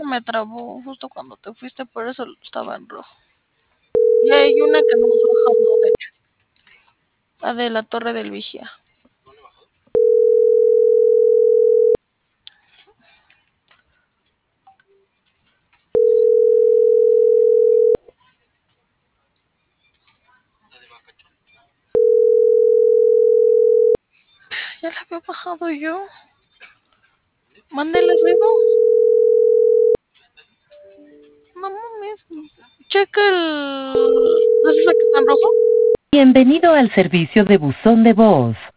se me trabó justo cuando te fuiste, por eso estaba en rojo. Y hay una que no hemos bajado, de hecho. La de la Torre del Vigía. Ya la había bajado yo. Mándale arriba. No mames. Checa el... ¿No es esa que está en rojo? Bienvenido al servicio de buzón de voz.